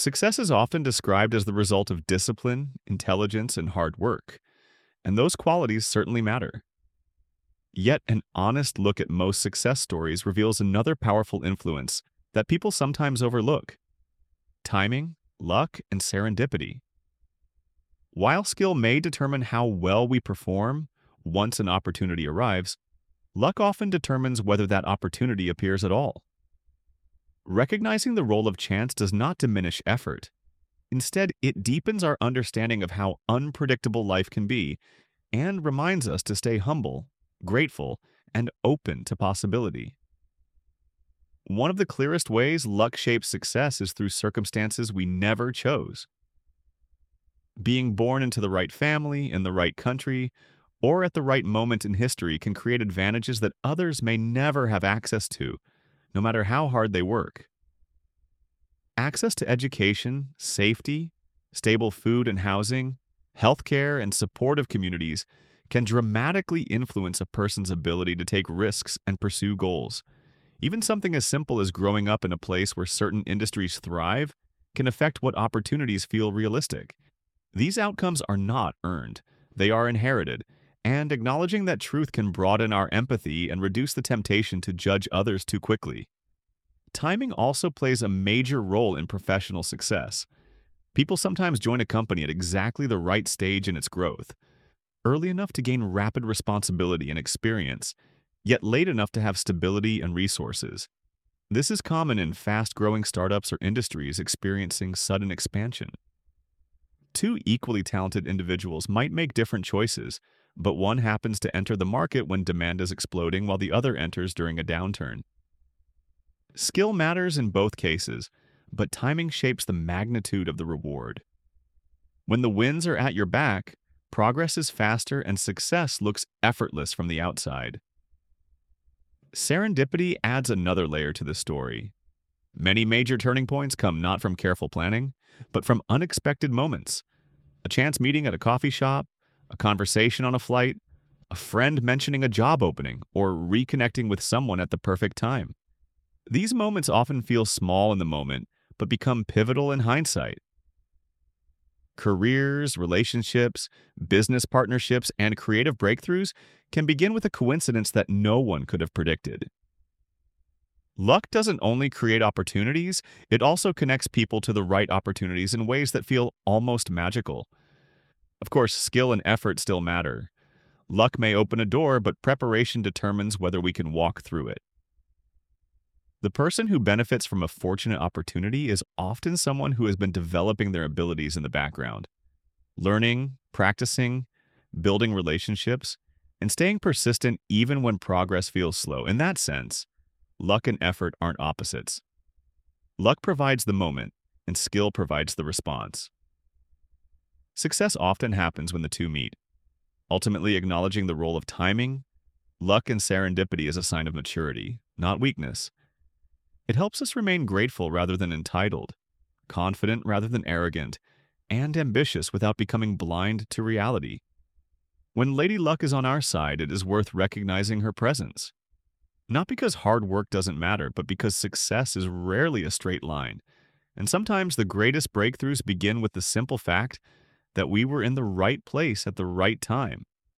Success is often described as the result of discipline, intelligence, and hard work, and those qualities certainly matter. Yet, an honest look at most success stories reveals another powerful influence that people sometimes overlook: timing, luck, and serendipity. While skill may determine how well we perform once an opportunity arrives, luck often determines whether that opportunity appears at all. Recognizing the role of chance does not diminish effort. Instead, it deepens our understanding of how unpredictable life can be and reminds us to stay humble, grateful, and open to possibility. One of the clearest ways luck shapes success is through circumstances we never chose. Being born into the right family, in the right country, or at the right moment in history can create advantages that others may never have access to, no matter how hard they work. Access to education, safety, stable food and housing, healthcare, and supportive communities can dramatically influence a person's ability to take risks and pursue goals. Even something as simple as growing up in a place where certain industries thrive can affect what opportunities feel realistic. These outcomes are not earned, they are inherited, and acknowledging that truth can broaden our empathy and reduce the temptation to judge others too quickly. Timing also plays a major role in professional success. People sometimes join a company at exactly the right stage in its growth, early enough to gain rapid responsibility and experience, yet late enough to have stability and resources. This is common in fast-growing startups or industries experiencing sudden expansion. Two equally talented individuals might make different choices, but one happens to enter the market when demand is exploding while the other enters during a downturn. Skill matters in both cases, but timing shapes the magnitude of the reward. When the winds are at your back, progress is faster and success looks effortless from the outside. Serendipity adds another layer to the story. Many major turning points come not from careful planning, but from unexpected moments. A chance meeting at a coffee shop, a conversation on a flight, a friend mentioning a job opening, or reconnecting with someone at the perfect time. These moments often feel small in the moment, but become pivotal in hindsight. Careers, relationships, business partnerships, and creative breakthroughs can begin with a coincidence that no one could have predicted. Luck doesn't only create opportunities, it also connects people to the right opportunities in ways that feel almost magical. Of course, skill and effort still matter. Luck may open a door, but preparation determines whether we can walk through it. The person who benefits from a fortunate opportunity is often someone who has been developing their abilities in the background, learning, practicing, building relationships, and staying persistent even when progress feels slow. In that sense, luck and effort aren't opposites. Luck provides the moment, and skill provides the response. Success often happens when the two meet, ultimately acknowledging the role of timing. Luck and serendipity is a sign of maturity, not weakness. It helps us remain grateful rather than entitled, confident rather than arrogant, and ambitious without becoming blind to reality. When Lady Luck is on our side, it is worth recognizing her presence. Not because hard work doesn't matter, but because success is rarely a straight line. And sometimes the greatest breakthroughs begin with the simple fact that we were in the right place at the right time.